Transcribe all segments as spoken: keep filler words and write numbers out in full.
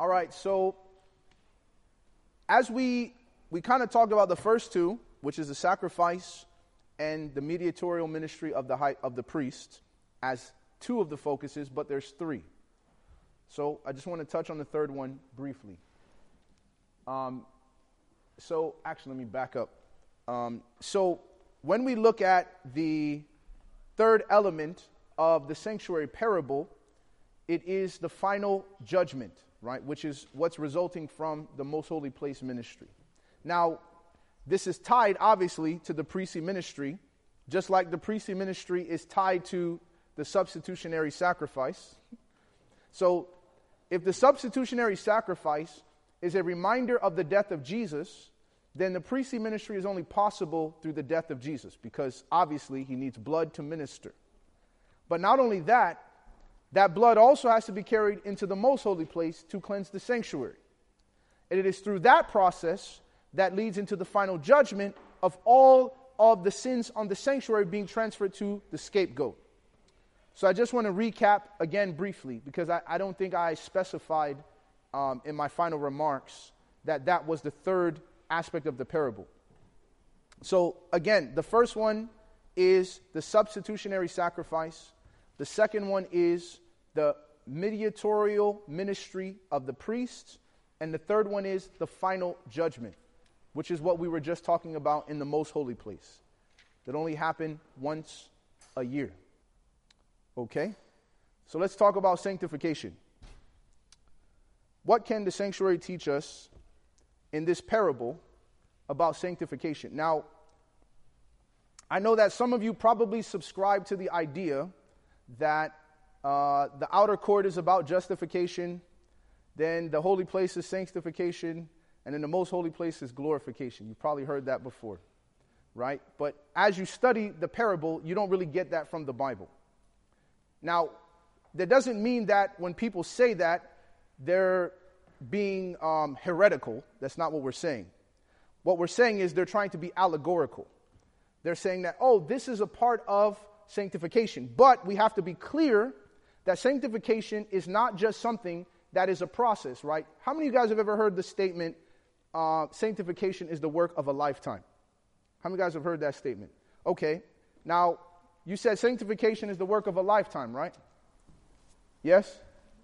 All right, so as we we kind of talked about the first two, which is the sacrifice and the mediatorial ministry of the high, of the priest, as two of the focuses, but there's three. So I just want to touch on the third one briefly. Um, so actually, let me back up. Um, so when we look at the third element of the sanctuary parable, it is the final judgment, right, which is what's resulting from the most holy place ministry. Now, this is tied, obviously, to the priestly ministry, just like the priestly ministry is tied to the substitutionary sacrifice. So, if the substitutionary sacrifice is a reminder of the death of Jesus, then the priestly ministry is only possible through the death of Jesus, because obviously he needs blood to minister. But not only that, that blood also has to be carried into the most holy place to cleanse the sanctuary. And it is through that process that leads into the final judgment of all of the sins on the sanctuary being transferred to the scapegoat. So I just want to recap again briefly, because I, I don't think I specified um, in my final remarks that that was the third aspect of the parable. So again, the first one is the substitutionary sacrifice. The second one is the mediatorial ministry of the priests. And the third one is the final judgment, which is what we were just talking about in the most holy place, that only happened once a year. Okay? So let's talk about sanctification. What can the sanctuary teach us in this parable about sanctification? Now, I know that some of you probably subscribe to the idea that uh, the outer court is about justification, then the holy place is sanctification, and then the most holy place is glorification. You've probably heard that before, right? But as you study the parable, you don't really get that from the Bible. Now, that doesn't mean that when people say that, they're being um, heretical. That's not what we're saying. What we're saying is they're trying to be allegorical. They're saying that, oh, this is a part of sanctification. But we have to be clear that sanctification is not just something that is a process, right? How many of you guys have ever heard the statement, uh, sanctification is the work of a lifetime? How many of you guys have heard that statement? Okay. Now, you said sanctification is the work of a lifetime, right? Yes?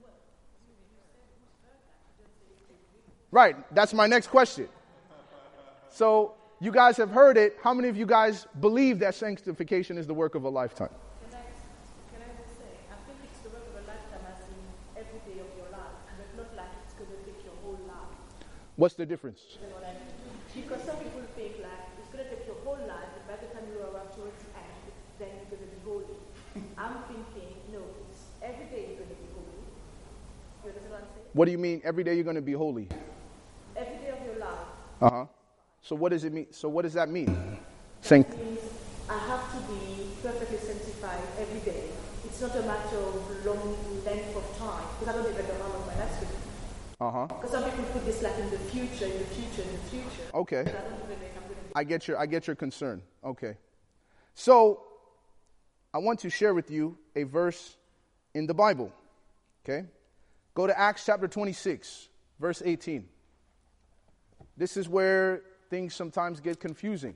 Right. That's my next question. So, you guys have heard it. How many of you guys believe that sanctification is the work of a lifetime? Can I, can I just say, I think it's the work of a lifetime as in every day of your life, but not like it's going to take your whole life. What's the difference? You know what I mean? Because some people think like it's going to take your whole life, but by the time you arrive towards the end, then you're going to be holy. I'm thinking, no, it's every day you're going to be holy. You understand what I'm saying? What do you mean every day you're going to be holy? Every day of your life. Uh-huh. So what does it mean? So what does that mean? That Sanct- means I have to be perfectly sanctified every day. It's not a matter of long length of time, because I don't even know how long my life's going to be. Uh-huh. Because some people put this like in the future, in the future, in the future. Okay. But I don't even think I'm going to be. I get your I get your concern. Okay. So I want to share with you a verse in the Bible. Okay? Go to Acts chapter twenty-six, verse eighteen. This is where things sometimes get confusing.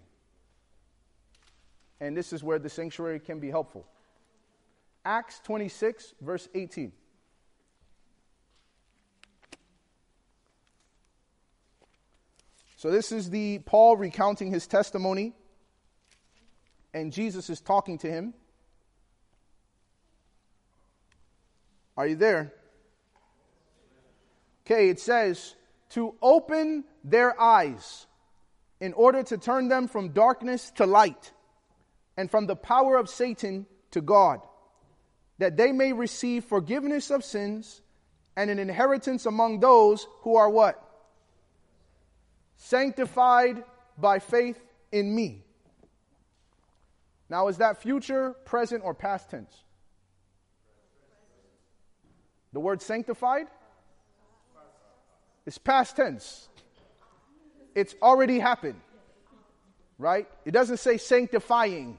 And this is where the sanctuary can be helpful. Acts twenty-six, verse eighteen. So this is the Paul recounting his testimony, and Jesus is talking to him. Are you there? Okay, it says, to open their eyes in order to turn them from darkness to light and from the power of Satan to God, that they may receive forgiveness of sins and an inheritance among those who are what? Sanctified by faith in me. Now, is that future, present, or past tense? The word sanctified? It's past tense. It's already happened. Right? It doesn't say sanctifying.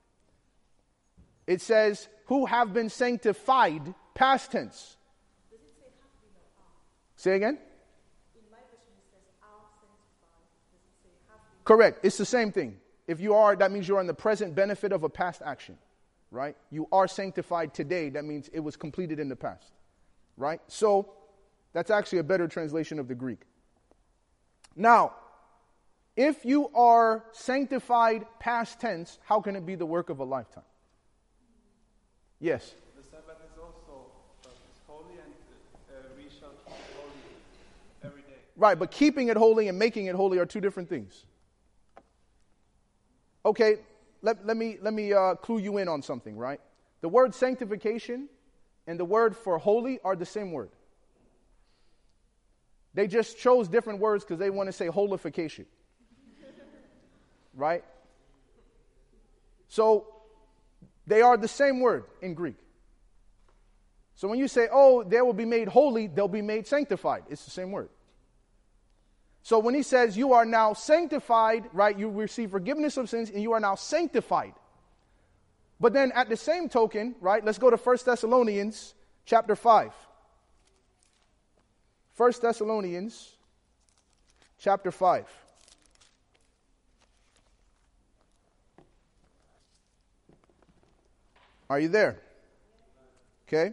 It says, who have been sanctified, past tense. Say again? In my version, it says, are sanctified. Does it say, have been? Correct. It's the same thing. If you are, that means you're in the present benefit of a past action, right? You are sanctified today. That means it was completed in the past, right? So that's actually a better translation of the Greek. Now, if you are sanctified past tense, how can it be the work of a lifetime? Yes? The Sabbath is also uh, it's holy, and uh, we shall keep it holy every day. Right, but keeping it holy and making it holy are two different things. Okay, let, let me, let me uh, clue you in on something, right? The word sanctification and the word for holy are the same word. They just chose different words because they want to say holification. Right? So, they are the same word in Greek. So when you say, oh, they will be made holy, they'll be made sanctified. It's the same word. So when he says you are now sanctified, right, you receive forgiveness of sins and you are now sanctified. But then at the same token, right, let's go to First Thessalonians chapter five. First Thessalonians chapter five. Are you there? Okay.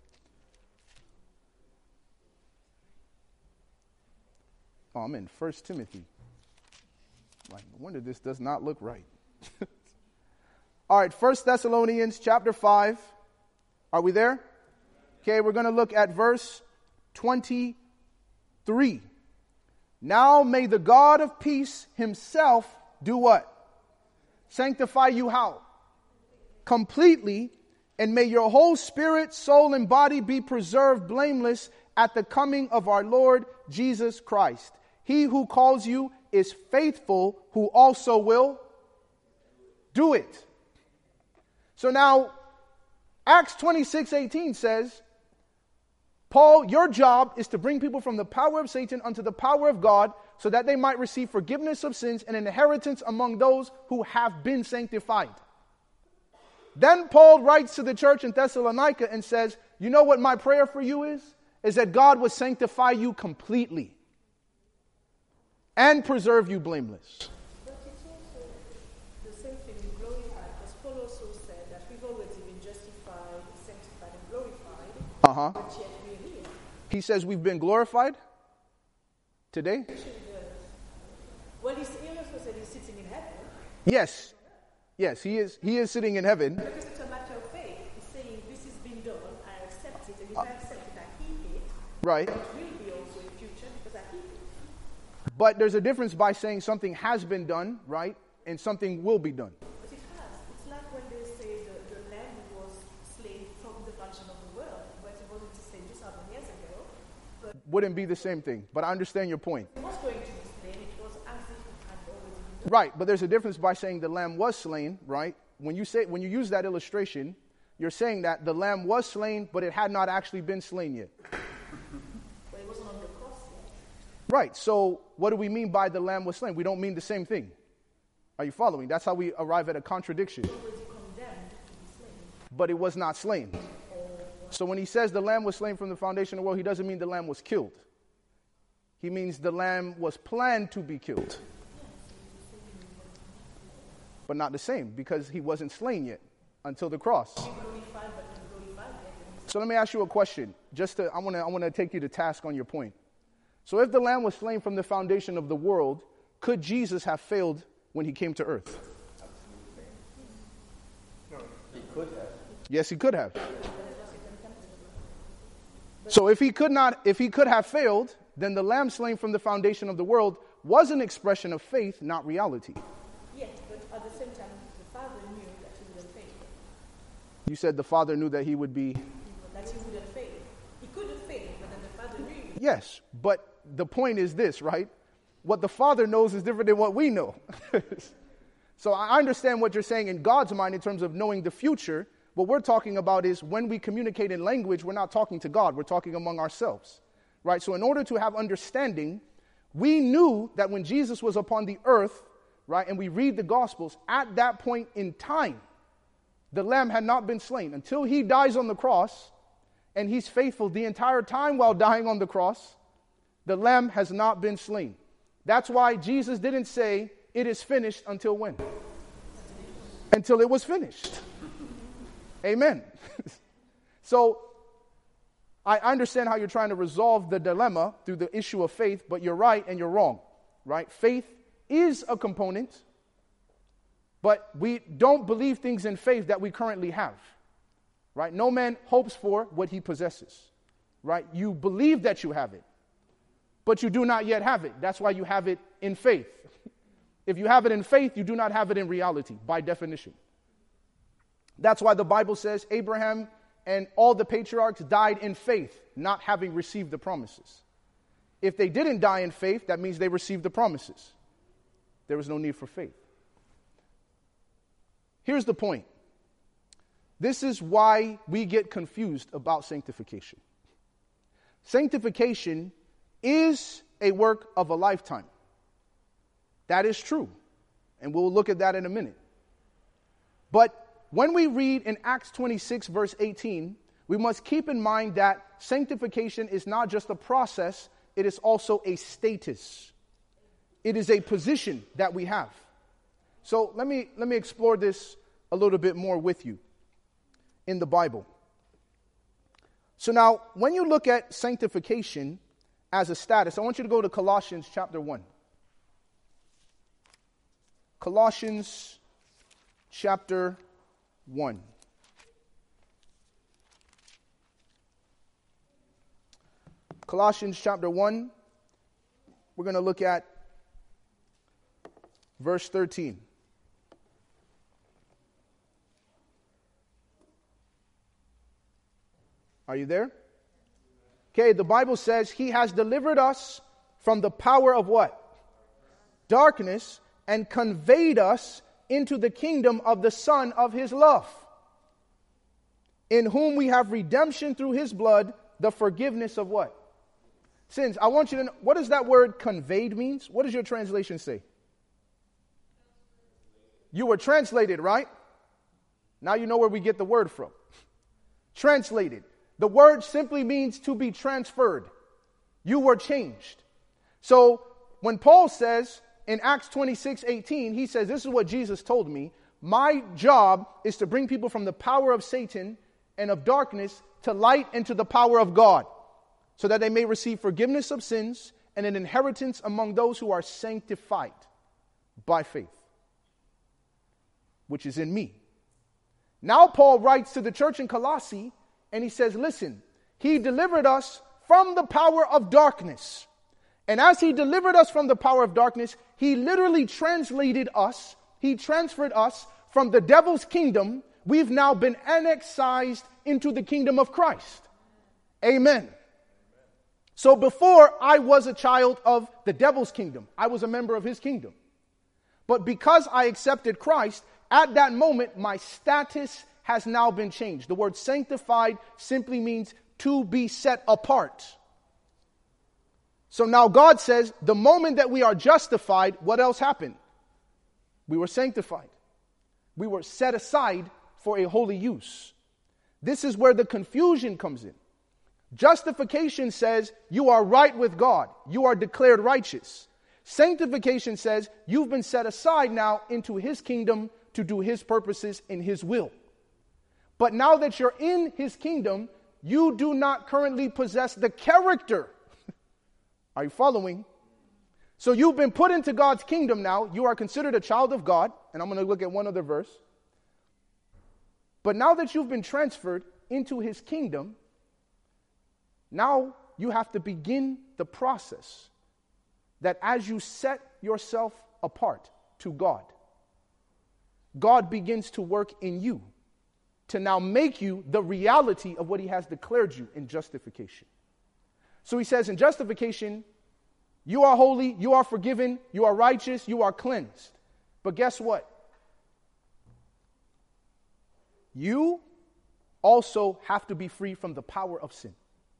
Oh, I'm in First Timothy. Like, no wonder this does not look right. All right, First Thessalonians chapter five. Are we there? Okay, we're going to look at verse twenty-three. Now may the God of peace himself do what? Sanctify you how? Completely, and may your whole spirit, soul, and body be preserved blameless at the coming of our Lord Jesus Christ. He who calls you is faithful, who also will do it. So now, Acts twenty-six eighteen says, Paul, your job is to bring people from the power of Satan unto the power of God, so that they might receive forgiveness of sins and an inheritance among those who have been sanctified. Then Paul writes to the church in Thessalonica and says, you know what my prayer for you is? Is that God would sanctify you completely and preserve you blameless. But it's also the same thing with glorified, because Paul also said that we've already been justified, sanctified, and glorified, Uh-huh. but yet we're here. He says we've been glorified today? Well, he's, he also said he's sitting in heaven. Yes. Yes, he is he is sitting in heaven. Because it's a matter of faith. He's saying, this has been done, I accept it, and if I accept it, I keep it. Right. It will be also in future because I keep it. But there's a difference by saying something has been done, right, and something will be done. But it has. It's like when they say the, the lamb was slain from the function of the world, but it wasn't slain just a thousand years ago. But Wouldn't be the same thing, but I understand your point. it was going to be slain. It was as if it had already been done. Right, but there's a difference by saying the lamb was slain, right? When you say when you use that illustration, you're saying that the lamb was slain, but it had not actually been slain yet. But it wasn't on the cross yet. Right, so what do we mean by the lamb was slain? We don't mean the same thing. Are you following? That's how we arrive at a contradiction. It was already condemned to be slain. But it was not slain. So when he says the lamb was slain from the foundation of the world, he doesn't mean the lamb was killed. He means the lamb was planned to be killed. But not the same, because he wasn't slain yet until the cross. Glorified, but not glorified yet. So let me ask you a question. Just to, I want to I want to take you to task on your point. So if the lamb was slain from the foundation of the world, could Jesus have failed when he came to earth? He could have. Yes, he could have. So if he could not, if he could have failed, then the lamb slain from the foundation of the world was an expression of faith, not reality. Yes, but at the same time, the Father knew that he wouldn't fail. You said the Father knew that he would be. That he wouldn't fail. He could have failed, but then the Father knew he would. Yes, but the point is this, right? What the Father knows is different than what we know. So I understand what you're saying in God's mind in terms of knowing the future. What we're talking about is when we communicate in language, we're not talking to God, we're talking among ourselves, right? So in order to have understanding, we knew that when Jesus was upon the earth, right, and we read the Gospels, at that point in time, the lamb had not been slain until he dies on the cross, and he's faithful the entire time while dying on the cross, The lamb has not been slain. That's why Jesus didn't say it is finished until when? Until it was finished. Amen. So I understand how you're trying to resolve the dilemma through the issue of faith, but you're right and you're wrong, right? Faith is a component, but we don't believe things in faith that we currently have, right? No man hopes for what he possesses, right? You believe that you have it, but you do not yet have it. That's why you have it in faith. If you have it in faith, you do not have it in reality, by definition. That's why the Bible says Abraham and all the patriarchs died in faith, not having received the promises. If they didn't die in faith, that means they received the promises. There was no need for faith. Here's the point. This is why we get confused about sanctification. Sanctification is a work of a lifetime. That is true. And we'll look at that in a minute. But when we read in Acts twenty-six, verse eighteen, we must keep in mind that sanctification is not just a process, it is also a status. It is a position that we have. So let me, let me explore this a little bit more with you in the Bible. So now, when you look at sanctification as a status, I want you to go to Colossians chapter one. Colossians chapter one. Colossians chapter one, we're going to look at verse thirteen. Are you there? Okay, the Bible says he has delivered us from the power of what? Darkness, and conveyed us into the kingdom of the Son of his love, in whom we have redemption through his blood, the forgiveness of what? Sins. I want you to know, what does that word conveyed means? What does your translation say? You were translated, right? Now you know where we get the word from. Translated. The word simply means to be transferred. You were changed. So when Paul says in Acts twenty-six eighteen, he says, this is what Jesus told me. My job is to bring people from the power of Satan and of darkness to light and to the power of God, so that they may receive forgiveness of sins and an inheritance among those who are sanctified by faith, which is in me. Now Paul writes to the church in Colossae, and he says, listen, he delivered us from the power of darkness. And as he delivered us from the power of darkness, he literally translated us, he transferred us from the devil's kingdom. We've now been annexed into the kingdom of Christ. Amen. So before, I was a child of the devil's kingdom. I was a member of his kingdom. But because I accepted Christ, at that moment, my status has now been changed. The word sanctified simply means to be set apart. So now God says, the moment that we are justified, what else happened? We were sanctified. We were set aside for a holy use. This is where the confusion comes in. Justification says you are right with God. You are declared righteous. Sanctification says you've been set aside now into his kingdom to do his purposes in his will. But now that you're in his kingdom, you do not currently possess the character. Are you following? So you've been put into God's kingdom now. You are considered a child of God. And I'm going to look at one other verse. But now that you've been transferred into his kingdom, now you have to begin the process that as you set yourself apart to God, God begins to work in you to now make you the reality of what he has declared you in justification. So he says in justification, you are holy, you are forgiven, you are righteous, you are cleansed. But guess what? You also have to be free from the power of sin.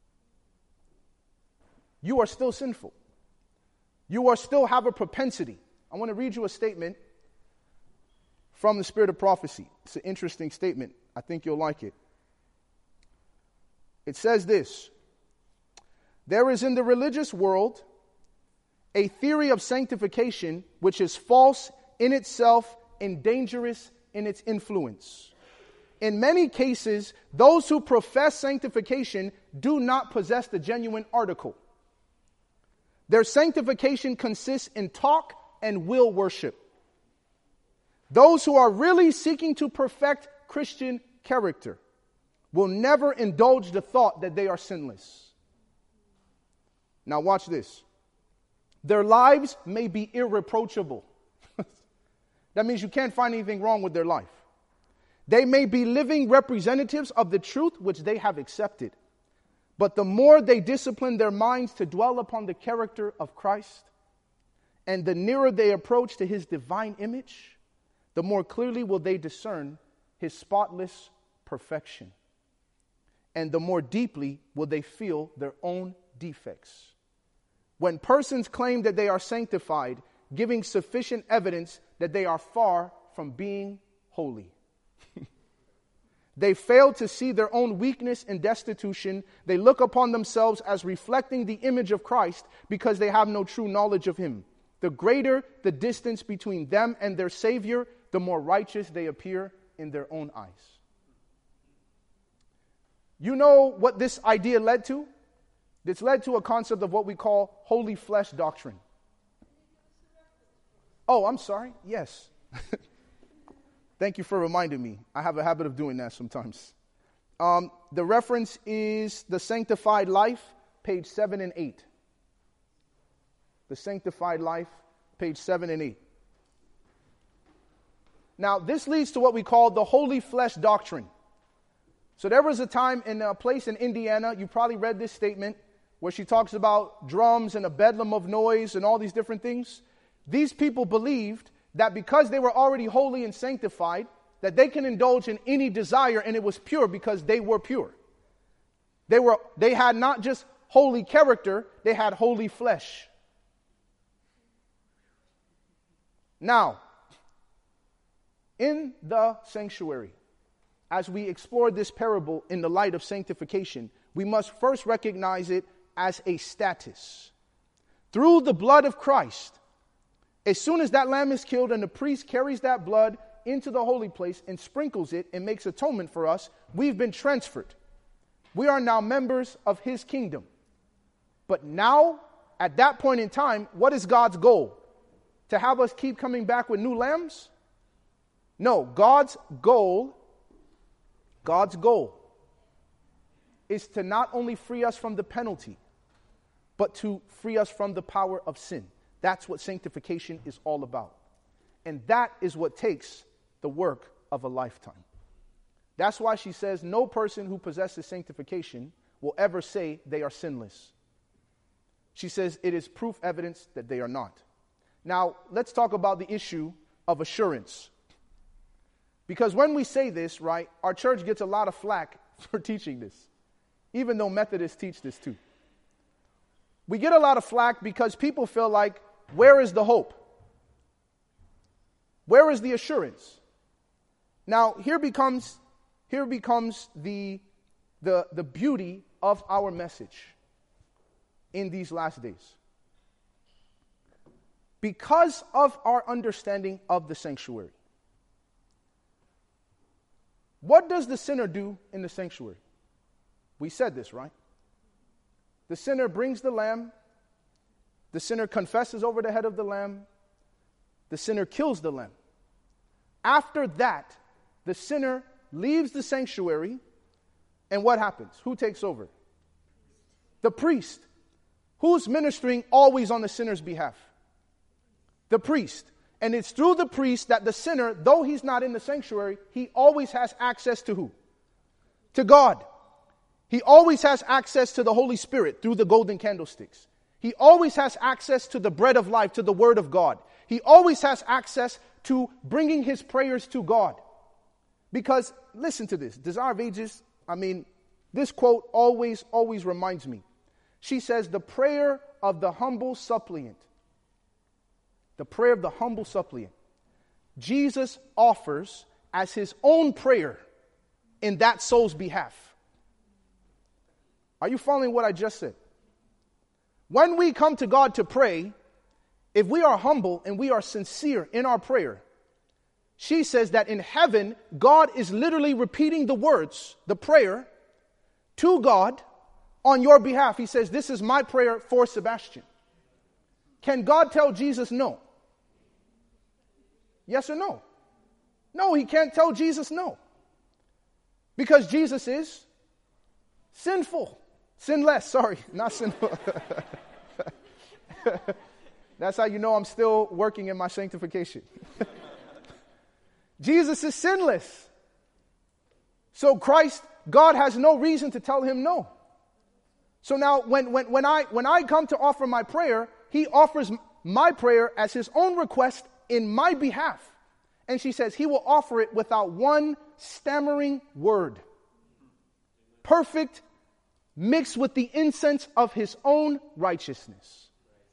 You are still sinful. You are still have a propensity. I want to read you a statement from the Spirit of Prophecy. It's an interesting statement. I think you'll like it. It says this: There is in the religious world a theory of sanctification which is false in itself and dangerous in its influence. In many cases, those who profess sanctification do not possess the genuine article. Their sanctification consists in talk and will worship. Those who are really seeking to perfect Christian character will never indulge the thought that they are sinless. Now watch this. Their lives may be irreproachable. That means you can't find anything wrong with their life. They may be living representatives of the truth which they have accepted. But the more they discipline their minds to dwell upon the character of Christ, and the nearer they approach to his divine image, the more clearly will they discern his spotless perfection. And the more deeply will they feel their own defects. When persons claim that they are sanctified, giving sufficient evidence that they are far from being holy. They fail to see their own weakness and destitution. They look upon themselves as reflecting the image of Christ because they have no true knowledge of him. The greater the distance between them and their Savior, the more righteous they appear in their own eyes. You know what this idea led to? It's led to a concept of what we call holy flesh doctrine. Oh, I'm sorry. Yes. Thank you for reminding me. I have a habit of doing that sometimes. Um, the reference is The Sanctified Life, page seven and eight. The Sanctified Life, page seven and eight. Now, this leads to what we call the holy flesh doctrine. So there was a time in a place in Indiana, you probably read this statement, where she talks about drums and a bedlam of noise and all these different things. These people believed that because they were already holy and sanctified, that they can indulge in any desire, and it was pure because they were pure. They were, they had not just holy character, they had holy flesh. Now, in the sanctuary, as we explore this parable in the light of sanctification, we must first recognize it as a status. Through the blood of Christ, as soon as that lamb is killed and the priest carries that blood into the holy place and sprinkles it and makes atonement for us, we've been transferred. We are now members of his kingdom. But now, at that point in time, what is God's goal? To have us keep coming back with new lambs? No, God's goal, God's goal is to not only free us from the penalty, but to free us from the power of sin. That's what sanctification is all about. And that is what takes the work of a lifetime. That's why she says no person who possesses sanctification will ever say they are sinless. She says it is proof evidence that they are not. Now, let's talk about the issue of assurance. Because when we say this, right, our church gets a lot of flack for teaching this, even though Methodists teach this too. We get a lot of flack because people feel like, where is the hope? Where is the assurance? Now, here becomes here becomes the, the, the beauty of our message in these last days. Because of our understanding of the sanctuary. What does the sinner do in the sanctuary? We said this, right? The sinner brings the lamb. The sinner confesses over the head of the lamb. The sinner kills the lamb. After that, the sinner leaves the sanctuary. And what happens? Who takes over? The priest. Who's ministering always on the sinner's behalf? The priest. And it's through the priest that the sinner, though he's not in the sanctuary, he always has access to who? To God. He always has access to the Holy Spirit through the golden candlesticks. He always has access to the bread of life, to the Word of God. He always has access to bringing his prayers to God. Because, listen to this, Desire of Ages, I mean, this quote always, always reminds me. She says, the prayer of the humble suppliant, the prayer of the humble suppliant, Jesus offers as his own prayer in that soul's behalf. Are you following what I just said? When we come to God to pray, if we are humble and we are sincere in our prayer, she says that in heaven, God is literally repeating the words, the prayer, to God on your behalf. He says, this is my prayer for Sebastian. Can God tell Jesus no? Yes or no? No, he can't tell Jesus no. Because Jesus is sinful. Sinless, sorry, not sinful. That's how you know I'm still working in my sanctification. Jesus is sinless. So Christ, God has no reason to tell him no. So now when, when, when, I, when I come to offer my prayer, he offers my prayer as his own request in my behalf. And she says he will offer it without one stammering word. Perfect, mixed with the incense of his own righteousness.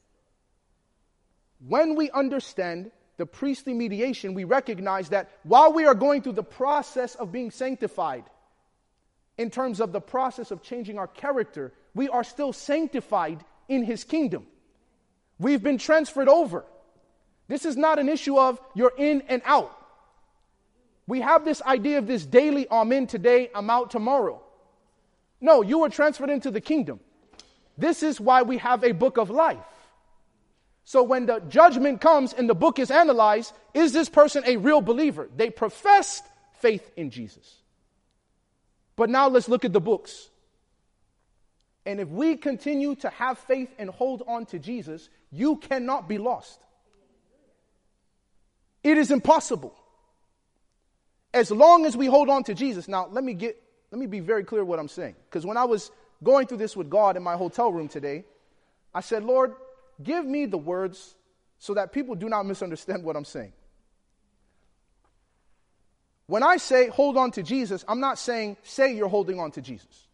When we understand the priestly mediation, we recognize that while we are going through the process of being sanctified, in terms of the process of changing our character, we are still sanctified in his kingdom. We've been transferred over. This is not an issue of you're in and out. We have this idea of this daily, I'm in today, I'm out tomorrow. No, you were transferred into the kingdom. This is why we have a book of life. So when the judgment comes and the book is analyzed, is this person a real believer? They professed faith in Jesus. But now let's look at the books. And if we continue to have faith and hold on to Jesus, you cannot be lost. It is impossible. As long as we hold on to Jesus. Now, let me get let me be very clear what I'm saying. Because when I was going through this with God in my hotel room today, I said, Lord, give me the words so that people do not misunderstand what I'm saying. When I say hold on to Jesus, I'm not saying say you're holding on to Jesus.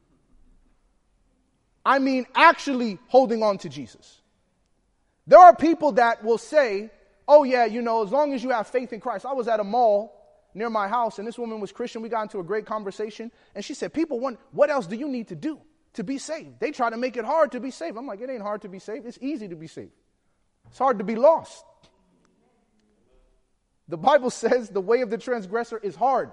I mean actually holding on to Jesus. There are people that will say, oh yeah, you know, as long as you have faith in Christ. I was at a mall near my house, and this woman was Christian. We got into a great conversation, and she said, people want, what else do you need to do to be saved? They try to make it hard to be saved. I'm like, it ain't hard to be saved. It's easy to be saved. It's hard to be lost. The Bible says the way of the transgressor is hard.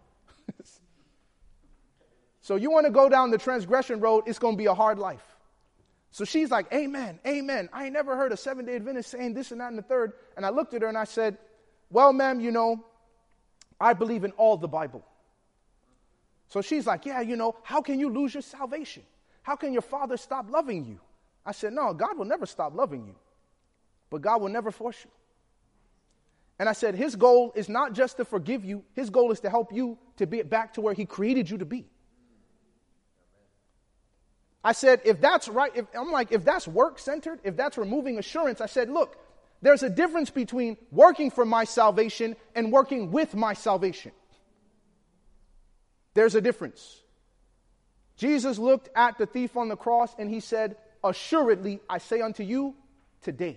So you want to go down the transgression road, it's going to be a hard life. So she's like, amen, amen. I ain't never heard a Seventh-day Adventist saying this and that and the third. And I looked at her and I said, well, ma'am, you know, I believe in all the Bible. So she's like, yeah, you know, how can you lose your salvation? How can your father stop loving you? I said, no, God will never stop loving you. But God will never force you. And I said, his goal is not just to forgive you. His goal is to help you to be back to where he created you to be. I said, if that's right, if, I'm like, if that's work-centered, if that's removing assurance, I said, look, there's a difference between working for my salvation and working with my salvation. There's a difference. Jesus looked at the thief on the cross and he said, assuredly, I say unto you, today.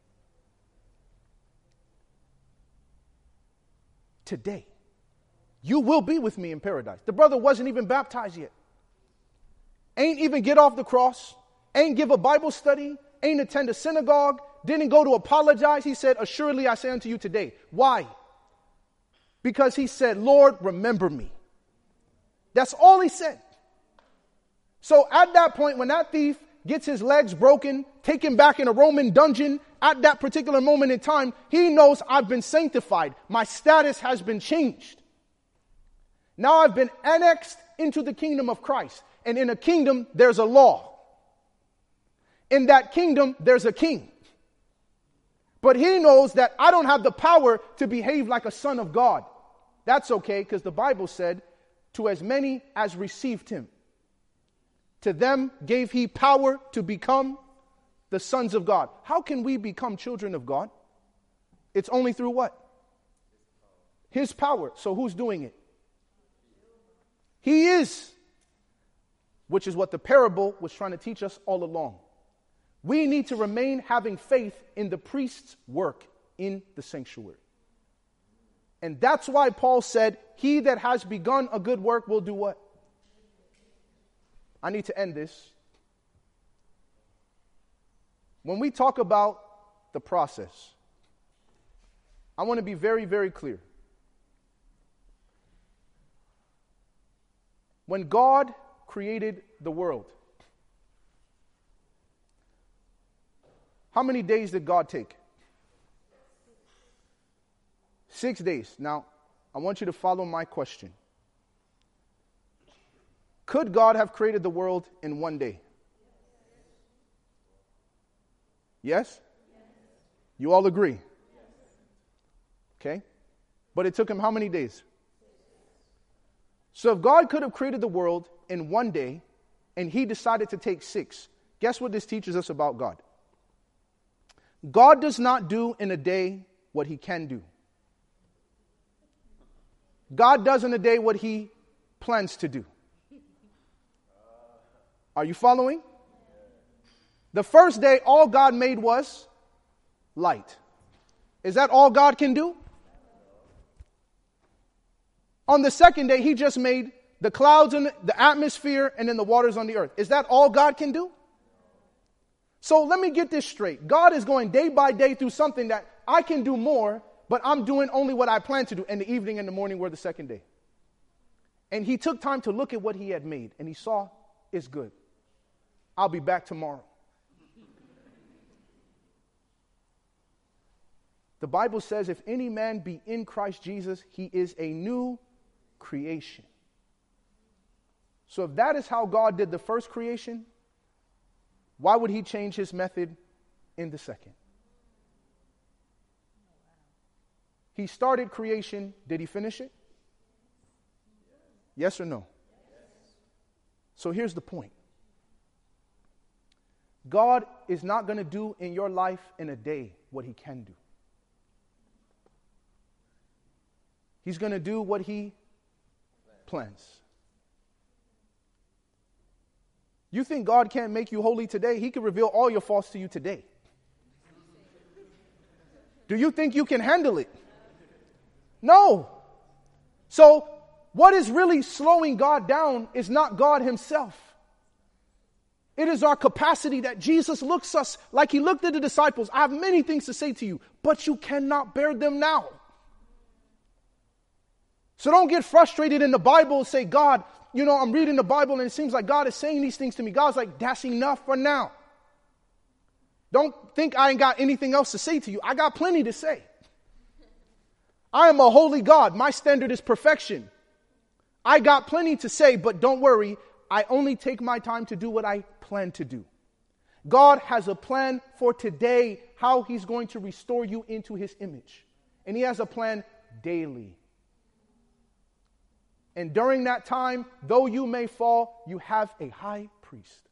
Today. You will be with me in paradise. The brother wasn't even baptized yet. Ain't even get off the cross. Ain't give a Bible study. Ain't attend a synagogue. Didn't go to apologize. He said, assuredly, I say unto you today. Why? Because he said, Lord, remember me. That's all he said. So at that point, when that thief gets his legs broken, taken back in a Roman dungeon, at that particular moment in time, he knows I've been sanctified. My status has been changed. Now I've been annexed into the kingdom of Christ. And in a kingdom, there's a law. In that kingdom, there's a king. But he knows that I don't have the power to behave like a son of God. That's okay, because the Bible said, to as many as received him, to them gave he power to become the sons of God. How can we become children of God? It's only through what? His power. So who's doing it? He is. Which is what the parable was trying to teach us all along. We need to remain having faith in the priest's work in the sanctuary. And that's why Paul said, he that has begun a good work will do what? I need to end this. when we talk about the process, I want to be very, very clear. When God created the world, how many days did God take? Six days. Now, I want you to follow my question. Could God have created the world in one day? Yes? You all agree? Okay. But it took him how many days? So if God could have created the world in one day and he decided to take six, guess what this teaches us about God? God does not do in a day what he can do. God does in a day what he plans to do. Are you following? The first day, all God made was light. Is that all God can do? On the second day, he just made the clouds and the atmosphere and then the waters on the earth. Is that all God can do? So let me get this straight. God is going day by day through something that I can do more, but I'm doing only what I plan to do. And the evening and the morning were the second day. And he took time to look at what he had made, and he saw it's good. I'll be back tomorrow. The Bible says if any man be in Christ Jesus, he is a new creation. So if that is how God did the first creation, why would he change his method in the second? He started creation. Did he finish it? Yes or no? So here's the point. God is not going to do in your life in a day what he can do. He's going to do what he plans. You think God can't make you holy today? He can reveal all your faults to you today. Do you think you can handle it? No. So, what is really slowing God down is not God himself. It is our capacity that Jesus looks us like he looked at the disciples. I have many things to say to you, but you cannot bear them now. So don't get frustrated in the Bible and say, God, you know, I'm reading the Bible and it seems like God is saying these things to me. God's like, that's enough for now. Don't think I ain't got anything else to say to you. I got plenty to say. I am a holy God. My standard is perfection. I got plenty to say, but don't worry. I only take my time to do what I plan to do. God has a plan for today, how he's going to restore you into his image. And he has a plan daily. And during that time, though you may fall, you have a high priest.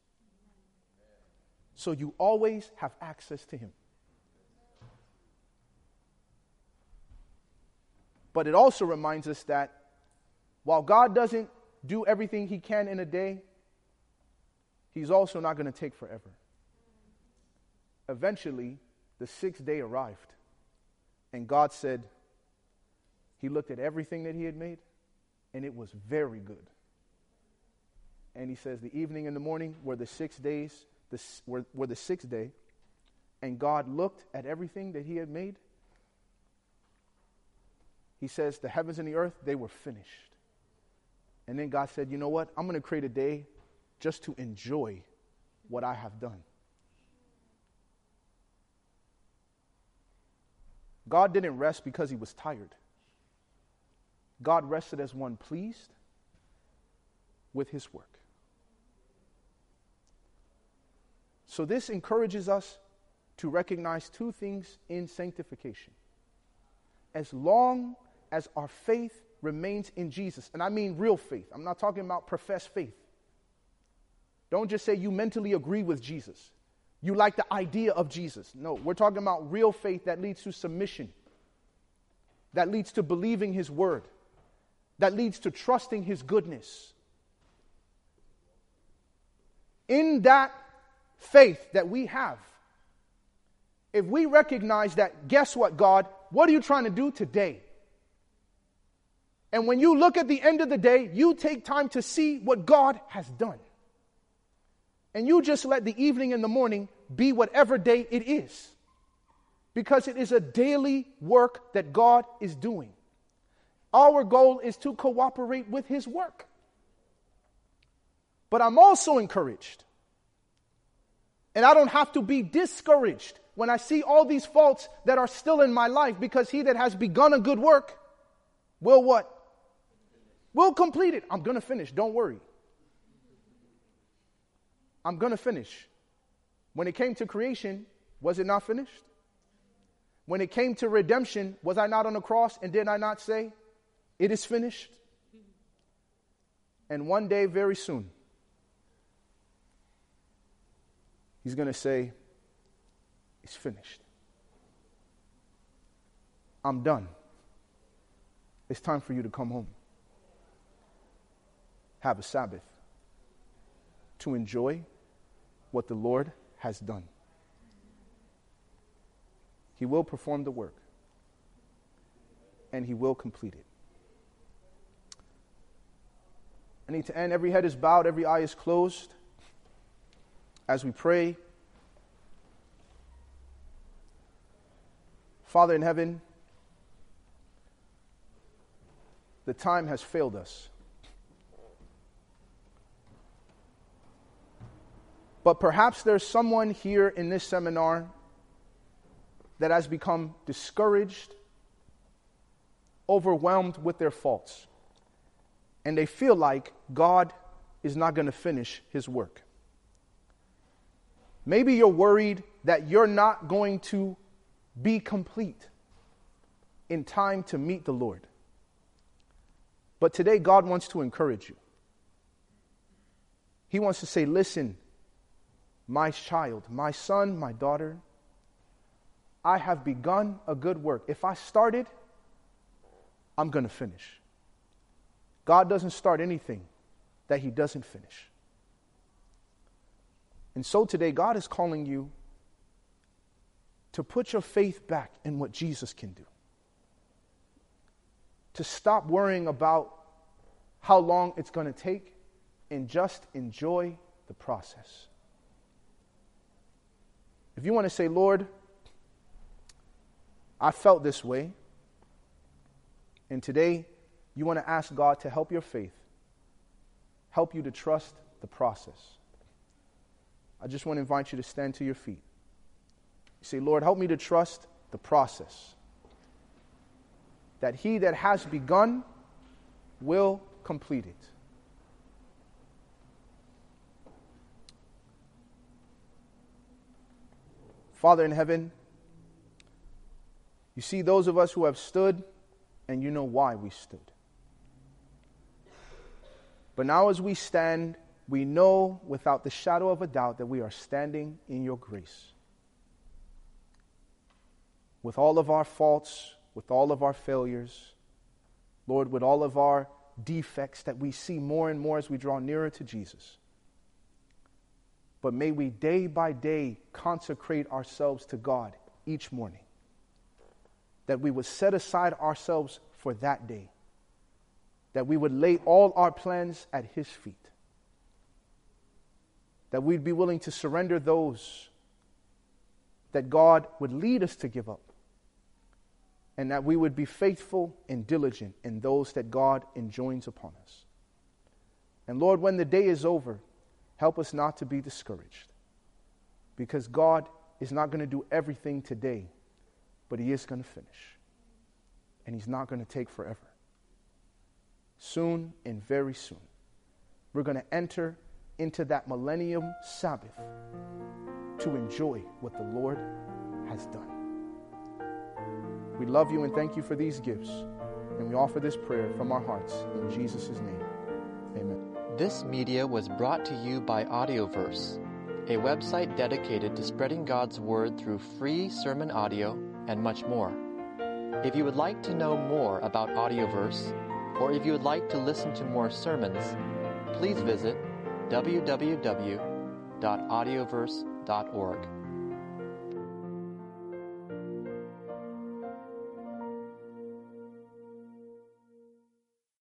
So you always have access to him. But it also reminds us that while God doesn't do everything he can in a day, he's also not going to take forever. Eventually, the sixth day arrived. And God said, he looked at everything that he had made, and it was very good. And he says, the evening and the morning were the six days, the, were, were the sixth day. And God looked at everything that he had made. He says, the heavens and the earth, they were finished. And then God said, you know what? I'm going to create a day just to enjoy what I have done. God didn't rest because he was tired. God rested as one pleased with his work. So this encourages us to recognize two things in sanctification. As long as our faith remains in Jesus, and I mean real faith. I'm not talking about professed faith. Don't just say you mentally agree with Jesus. You like the idea of Jesus. No, we're talking about real faith that leads to submission, that leads to believing his word, that leads to trusting his goodness. In that faith that we have, if we recognize that, guess what, God, what are you trying to do today? And when you look at the end of the day, you take time to see what God has done. And you just let the evening and the morning be whatever day it is. Because it is a daily work that God is doing. Our goal is to cooperate with his work. But I'm also encouraged. And I don't have to be discouraged when I see all these faults that are still in my life, because he that has begun a good work will what? Will complete it. I'm going to finish. Don't worry. I'm going to finish. When it came to creation, was it not finished? When it came to redemption, was I not on the cross and did I not say, it is finished? And one day, very soon, he's going to say, it's finished. I'm done. It's time for you to come home. Have a Sabbath to enjoy what the Lord has done. He will perform the work, and he will complete it. I need to end. Every head is bowed, every eye is closed. As we pray, Father in heaven, the time has failed us. But perhaps there's someone here in this seminar that has become discouraged, overwhelmed with their faults, and they feel like God is not going to finish his work. Maybe you're worried that you're not going to be complete in time to meet the Lord. But today God wants to encourage you. He wants to say, listen, my child, my son, my daughter, I have begun a good work. If I started, I'm going to finish. God doesn't start anything that he doesn't finish. And so today, God is calling you to put your faith back in what Jesus can do. To stop worrying about how long it's going to take and just enjoy the process. If you want to say, Lord, I felt this way, and today you want to ask God to help your faith, help you to trust the process, I just want to invite you to stand to your feet. You say, Lord, help me to trust the process, that he that has begun will complete it. Father in heaven, you see those of us who have stood, and you know why we stood. But now as we stand, we know without the shadow of a doubt that we are standing in your grace. With all of our faults, with all of our failures, Lord, with all of our defects that we see more and more as we draw nearer to Jesus. But may we day by day consecrate ourselves to God each morning. That we would set aside ourselves for that day. That we would lay all our plans at his feet. That we'd be willing to surrender those that God would lead us to give up. And that we would be faithful and diligent in those that God enjoins upon us. And Lord, when the day is over, help us not to be discouraged. Because God is not going to do everything today, but he is going to finish. And he's not going to take forever. Soon and very soon, we're going to enter into that millennium Sabbath to enjoy what the Lord has done. We love you and thank you for these gifts. And we offer this prayer from our hearts in Jesus' name. Amen. This media was brought to you by Audioverse, a website dedicated to spreading God's word through free sermon audio and much more. If you would like to know more about Audioverse, or if you would like to listen to more sermons, please visit w w w dot audioverse dot org.